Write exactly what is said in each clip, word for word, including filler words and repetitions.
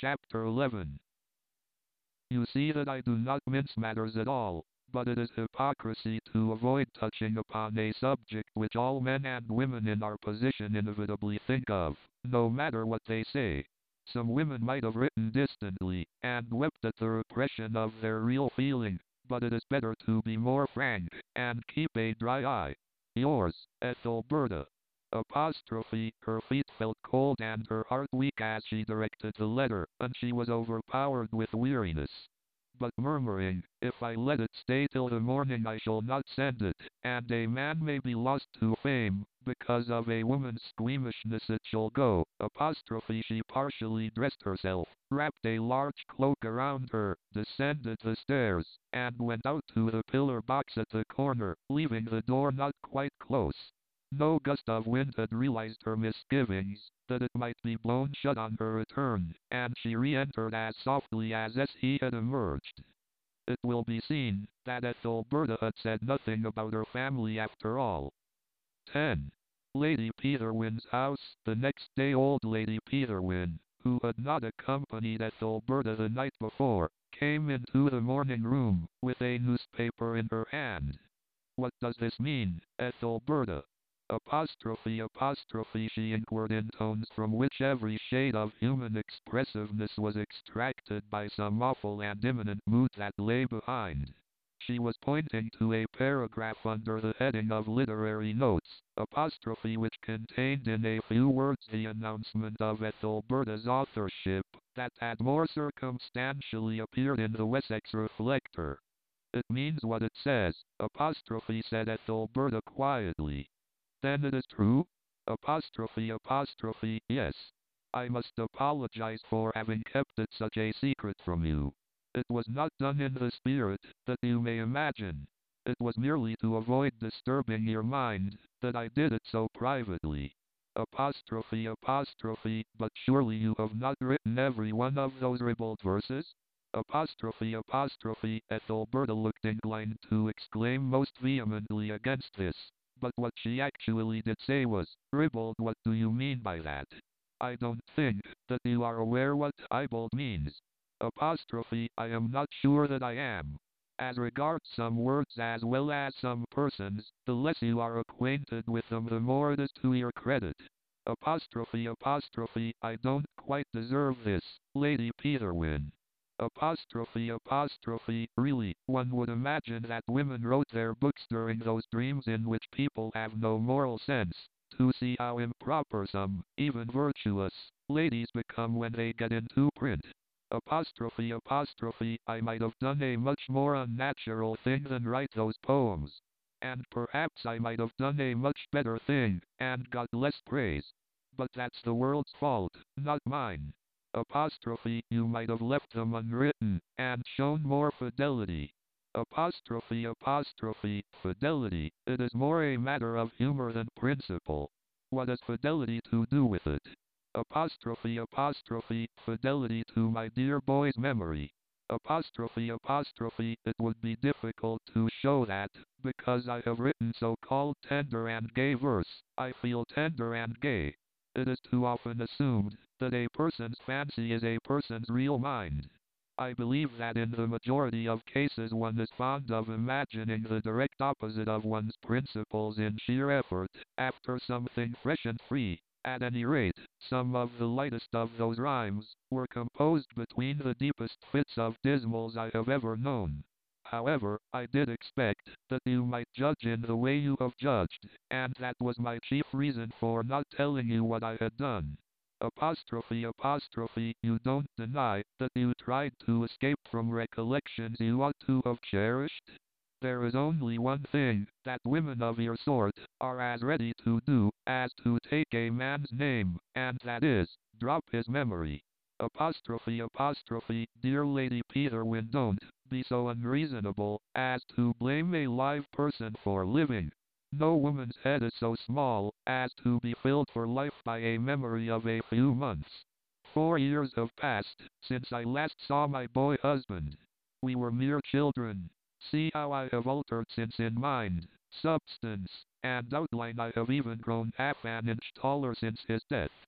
Chapter eleven. You see that I do not mince matters at all, but it is hypocrisy to avoid touching upon a subject which all men and women in our position inevitably think of, no matter what they say. Some women might have written distantly, and wept at the repression of their real feeling, but it is better to be more frank, and keep a dry eye. Yours, Ethelberta. Apostrophe, her feet felt cold and her heart weak as she directed the letter, and she was overpowered with weariness. But murmuring, if I let it stay till the morning I shall not send it, and a man may be lost to fame, because of a woman's squeamishness it shall go, apostrophe she partially dressed herself, wrapped a large cloak around her, descended the stairs, and went out to the pillar box at the corner, leaving the door not quite close. No gust of wind had realized her misgivings, that it might be blown shut on her return, and she re-entered as softly as he had emerged. It will be seen that Ethelberta had said nothing about her family after all. ten. Lady Peterwin's house. The next day old Lady Peterwin, who had not accompanied Ethelberta the night before, came into the morning room, with a newspaper in her hand. What does this mean, Ethelberta? Apostrophe apostrophe she inquired in tones from which every shade of human expressiveness was extracted by some awful and imminent mood that lay behind. She was pointing to a paragraph under the heading of literary notes, apostrophe which contained in a few words the announcement of Ethelberta's authorship, that had more circumstantially appeared in the Wessex Reflector. It means what it says, apostrophe said Ethelberta quietly. Then it is true? Apostrophe apostrophe, yes. I must apologize for having kept it such a secret from you. It was not done in the spirit that you may imagine. It was merely to avoid disturbing your mind that I did it so privately. Apostrophe apostrophe, but surely you have not written every one of those ribald verses? Apostrophe apostrophe, Ethelberta looked inclined to exclaim most vehemently against this. But what she actually did say was, ribald, what do you mean by that? I don't think that you are aware what ribald means. Apostrophe, I am not sure that I am. As regards some words as well as some persons, the less you are acquainted with them the more it is to your credit. Apostrophe apostrophe, I don't quite deserve this, Lady Peterwin. Apostrophe apostrophe, really, one would imagine that women wrote their books during those dreams in which people have no moral sense, to see how improper some, even virtuous, ladies become when they get into print. Apostrophe apostrophe, I might have done a much more unnatural thing than write those poems. And perhaps I might have done a much better thing, and got less praise. But that's the world's fault, not mine. Apostrophe, you might have left them unwritten, and shown more fidelity. Apostrophe apostrophe, fidelity, it is more a matter of humor than principle. What has fidelity to do with it? Apostrophe apostrophe, fidelity to my dear boy's memory. Apostrophe apostrophe, it would be difficult to show that, because I have written so-called tender and gay verse, I feel tender and gay. It is too often assumed that a person's fancy is a person's real mind. I believe that in the majority of cases one is fond of imagining the direct opposite of one's principles in sheer effort, after something fresh and free. At any rate, some of the lightest of those rhymes were composed between the deepest fits of dismals I have ever known. However, I did expect that you might judge in the way you have judged, and that was my chief reason for not telling you what I had done. Apostrophe apostrophe, you don't deny that you tried to escape from recollections you ought to have cherished? There is only one thing that women of your sort are as ready to do as to take a man's name, and that is, drop his memory. Apostrophe apostrophe, dear Lady Peterwin, don't be so unreasonable as to blame a live person for living. No woman's head is so small as to be filled for life by a memory of a few months. Four years have passed since I last saw my boy husband. We were mere children. See how I have altered since in mind, substance, and outline. I have even grown half an inch taller since his death.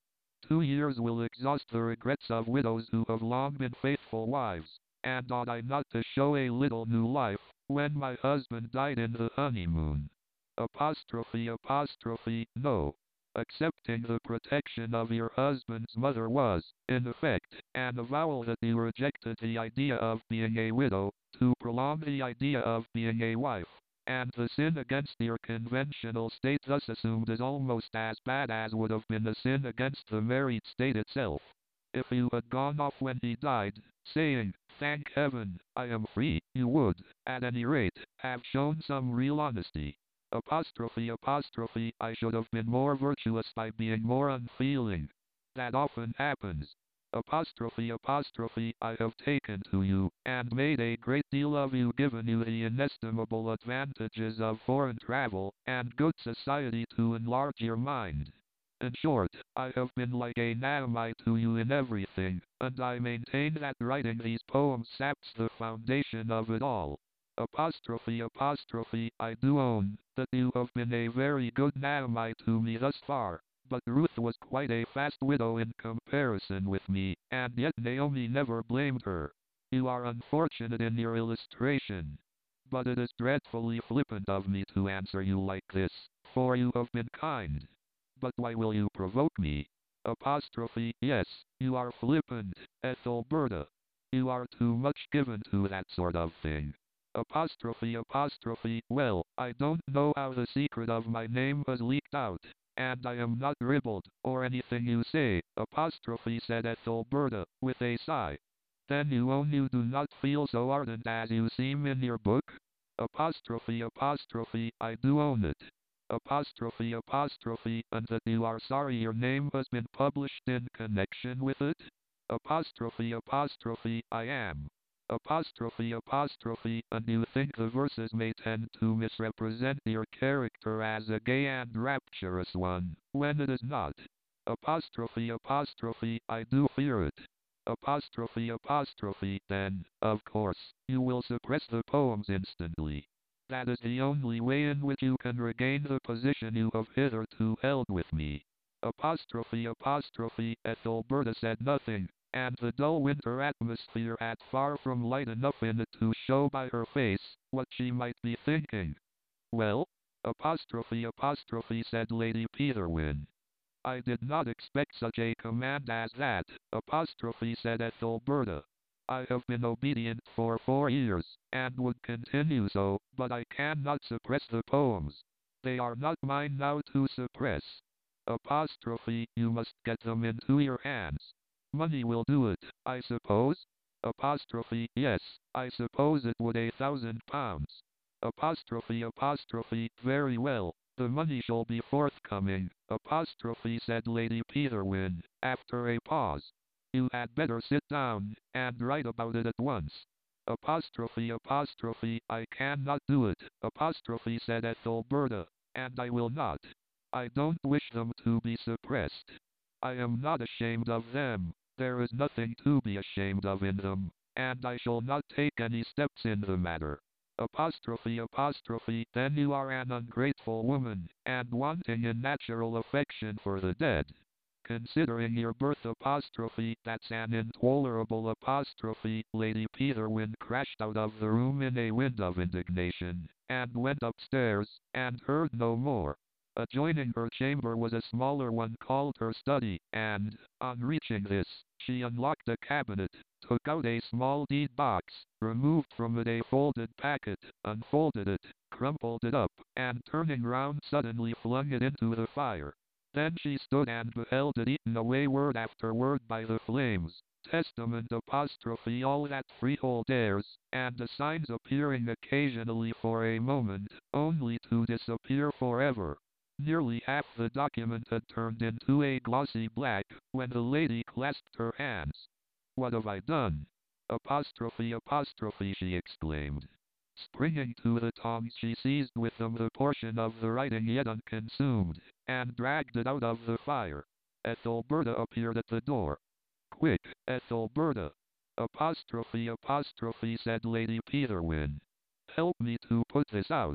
Two years will exhaust the regrets of widows who have long been faithful wives. And ought I not to show a little new life, when my husband died in the honeymoon? Apostrophe apostrophe no. Accepting the protection of your husband's mother was, in effect, an avowal that you rejected the idea of being a widow, to prolong the idea of being a wife. And the sin against your conventional state thus assumed is almost as bad as would have been the sin against the married state itself. If you had gone off when he died, saying, "Thank heaven, I am free," you would, at any rate, have shown some real honesty. Apostrophe apostrophe I should have been more virtuous by being more unfeeling. That often happens. Apostrophe apostrophe I have taken to you, and made a great deal of you, given you the inestimable advantages of foreign travel, and good society to enlarge your mind. In short, I have been like a Naomi to you in everything, and I maintain that writing these poems saps the foundation of it all. Apostrophe apostrophe I do own that you have been a very good Naomi to me thus far, but Ruth was quite a fast widow in comparison with me, and yet Naomi never blamed her. You are unfortunate in your illustration. But it is dreadfully flippant of me to answer you like this, for you have been kind. But why will you provoke me? Apostrophe yes, you are flippant, Ethelberta. You are too much given to that sort of thing. Apostrophe apostrophe well, I don't know how the secret of my name has leaked out, and I am not ribald, or anything you say, apostrophe said Ethelberta, with a sigh. Then you own you do not feel so ardent as you seem in your book? Apostrophe apostrophe I do own it. Apostrophe apostrophe and that you are sorry your name has been published in connection with it? Apostrophe apostrophe I am. Apostrophe apostrophe and you think the verses may tend to misrepresent your character as a gay and rapturous one, when it is not. Apostrophe apostrophe I do fear it. Apostrophe apostrophe then, of course, you will suppress the poems instantly. That is the only way in which you can regain the position you have hitherto held with me. Apostrophe apostrophe Ethelberta said nothing, and the dull winter atmosphere had far from light enough in it to show by her face what she might be thinking. Well? Apostrophe apostrophe said Lady Peterwin. I did not expect such a command as that, apostrophe said Ethelberta. I have been obedient for four years, and would continue so, but I cannot suppress the poems. They are not mine now to suppress. Apostrophe, you must get them into your hands. Money will do it, I suppose? Apostrophe, yes, I suppose it would a thousand pounds. Apostrophe apostrophe, very well, the money shall be forthcoming, apostrophe said Lady Peterwin, after a pause. You had better sit down, and write about it at once. Apostrophe apostrophe, I cannot do it, apostrophe said Ethelberta, and I will not. I don't wish them to be suppressed. I am not ashamed of them. There is nothing to be ashamed of in them, and I shall not take any steps in the matter. Apostrophe apostrophe, then you are an ungrateful woman, and wanting in natural affection for the dead. Considering your birth apostrophe, that's an intolerable apostrophe. Lady Peterwin crashed out of the room in a wind of indignation, and went upstairs, and heard no more. Adjoining her chamber was a smaller one called her study, and, on reaching this, she unlocked a cabinet, took out a small deed box, removed from it a folded packet, unfolded it, crumpled it up, and turning round suddenly flung it into the fire. Then she stood and beheld it eaten away word after word by the flames, testament apostrophe all that freehold dares, and the signs appearing occasionally for a moment, only to disappear forever. Nearly half the document had turned into a glossy black, when the lady clasped her hands. What have I done? Apostrophe apostrophe she exclaimed. Springing to the tongs she seized with them the portion of the writing yet unconsumed, and dragged it out of the fire. Ethelberta appeared at the door. Quick, Ethelberta! Apostrophe apostrophe said Lady Peterwin. Help me to put this out.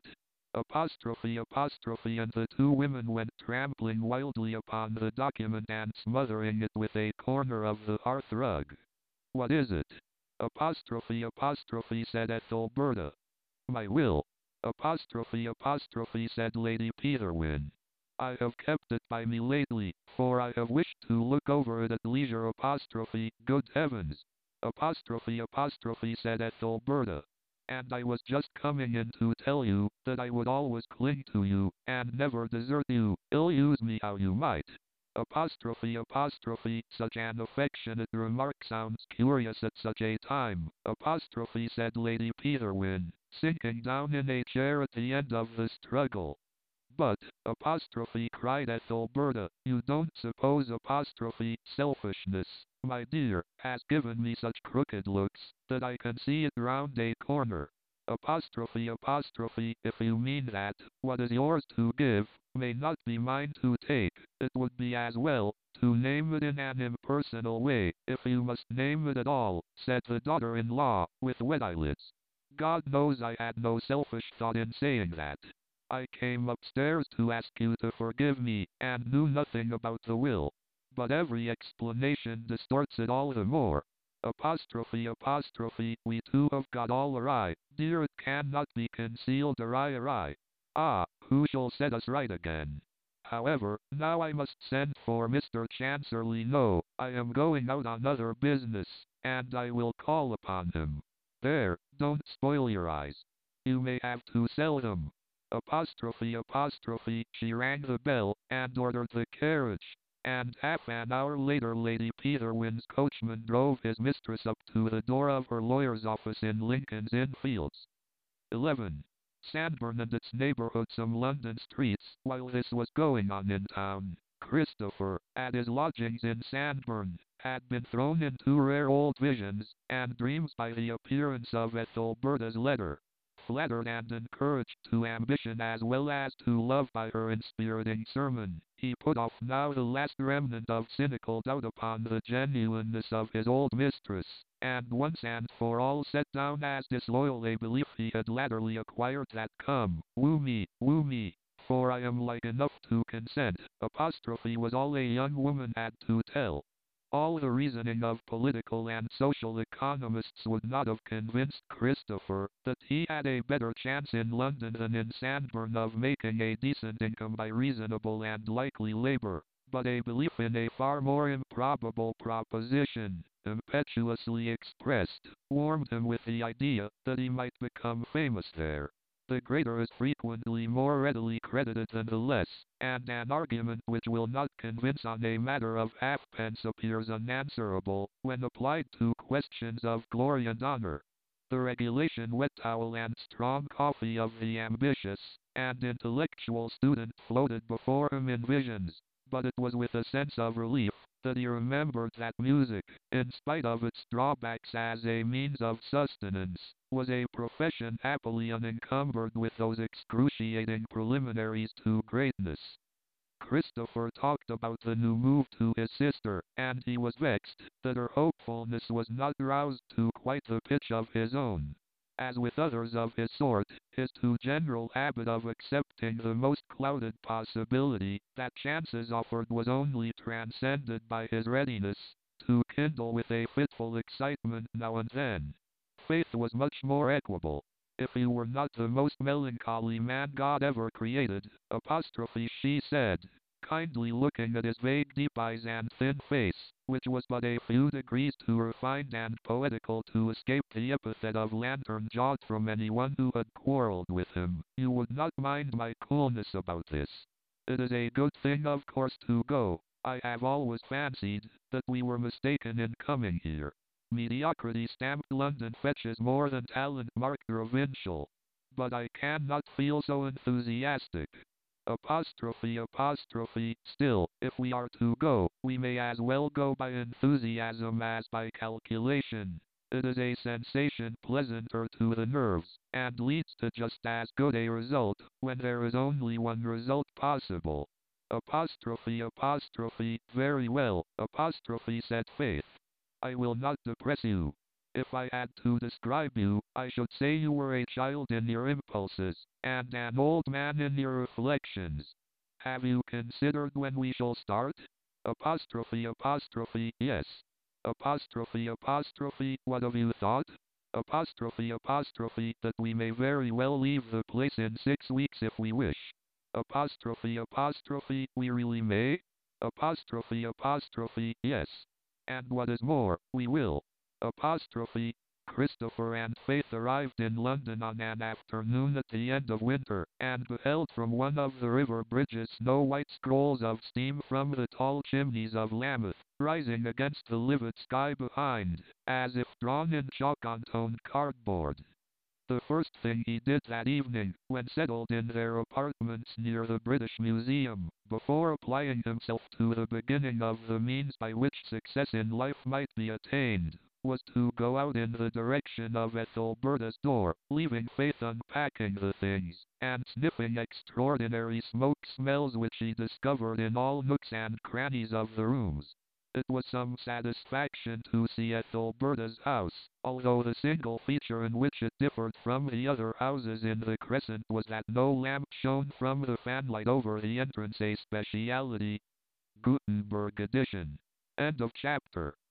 Apostrophe apostrophe and the two women went trampling wildly upon the document and smothering it with a corner of the hearth rug. What is it? Apostrophe apostrophe said Ethelberta. My will. Apostrophe apostrophe said Lady Peterwin. I have kept it by me lately, for I have wished to look over it at leisure. Apostrophe, good heavens. Apostrophe apostrophe said Ethelberta. And I was just coming in to tell you that I would always cling to you and never desert you, ill use me how you might. Apostrophe apostrophe such an affectionate remark sounds curious at such a time, apostrophe said Lady Peterwin, sinking down in a chair at the end of the struggle. But, apostrophe cried Ethelberta, you don't suppose apostrophe selfishness, my dear, has given me such crooked looks, that I can see it round a corner. Apostrophe apostrophe, if you mean that, what is yours to give, may not be mine to take, it would be as well, to name it in an impersonal way, if you must name it at all, said the daughter-in-law, with wet eyelids. God knows I had no selfish thought in saying that. I came upstairs to ask you to forgive me, and knew nothing about the will. But every explanation distorts it all the more. Apostrophe apostrophe, we two have got all awry, dear, it cannot be concealed awry awry. Ah, who shall set us right again? However, now I must send for Mister Chancerly. No, I am going out on other business, and I will call upon him. There, don't spoil your eyes. You may have to sell them. Apostrophe apostrophe, she rang the bell, and ordered the carriage. And half an hour later Lady Peterwin's coachman drove his mistress up to the door of her lawyer's office in Lincoln's Inn Fields. eleven. Sandbourne and its neighborhood. Some London streets. While this was going on in town, Christopher, at his lodgings in Sandbourne, had been thrown into rare old visions and dreams by the appearance of Ethelberta's letter. Flattered and encouraged to ambition as well as to love by her inspiriting sermon, he put off now the last remnant of cynical doubt upon the genuineness of his old mistress, and once and for all set down as disloyal a belief he had latterly acquired that come, woo me, woo me, for I am like enough to consent, apostrophe was all a young woman had to tell. All the reasoning of political and social economists would not have convinced Christopher that he had a better chance in London than in Sandbourne of making a decent income by reasonable and likely labor, but a belief in a far more improbable proposition, impetuously expressed, warmed him with the idea that he might become famous there. The greater is frequently more readily credited than the less, and an argument which will not convince on a matter of halfpence appears unanswerable when applied to questions of glory and honor. The regulation wet towel and strong coffee of the ambitious and intellectual student floated before him in visions, but it was with a sense of relief that he remembered that music, in spite of its drawbacks as a means of sustenance, was a profession happily unencumbered with those excruciating preliminaries to greatness. Christopher talked about the new move to his sister, and he was vexed that her hopefulness was not roused to quite the pitch of his own. As with others of his sort, his too general habit of accepting the most clouded possibility that chances offered was only transcended by his readiness to kindle with a fitful excitement now and then. Faith was much more equable. If he were not the most melancholy man God ever created, apostrophe she said, kindly looking at his vague deep eyes and thin face, which was but a few degrees too refined and poetical to escape the epithet of lantern-jawed from anyone who had quarreled with him, you would not mind my coolness about this. It is a good thing of course to go. I have always fancied that we were mistaken in coming here. Mediocrity stamped London fetches more than talent marked provincial. But I cannot feel so enthusiastic. Apostrophe apostrophe, still, if we are to go, we may as well go by enthusiasm as by calculation. It is a sensation pleasanter to the nerves, and leads to just as good a result, when there is only one result possible. Apostrophe apostrophe, very well, apostrophe said Faith. I will not depress you. If I had to describe you, I should say you were a child in your impulses, and an old man in your reflections. Have you considered when we shall start? Apostrophe apostrophe yes. Apostrophe apostrophe what have you thought? Apostrophe apostrophe that we may very well leave the place in six weeks if we wish. Apostrophe apostrophe we really may? Apostrophe apostrophe yes. And what is more, we will. Apostrophe. Christopher and Faith arrived in London on an afternoon at the end of winter, and beheld from one of the river bridges snow-white scrolls of steam from the tall chimneys of Lambeth, rising against the livid sky behind, as if drawn in chalk on toned cardboard. The first thing he did that evening, when settled in their apartments near the British Museum, before applying himself to the beginning of the means by which success in life might be attained, was to go out in the direction of Ethelberta's door, leaving Faith unpacking the things, and sniffing extraordinary smoke smells which he discovered in all nooks and crannies of the rooms. It was some satisfaction to see Ethelberta's house, although the single feature in which it differed from the other houses in the Crescent was that no lamp shone from the fanlight over the entrance, a speciality. Gutenberg edition. End of chapter.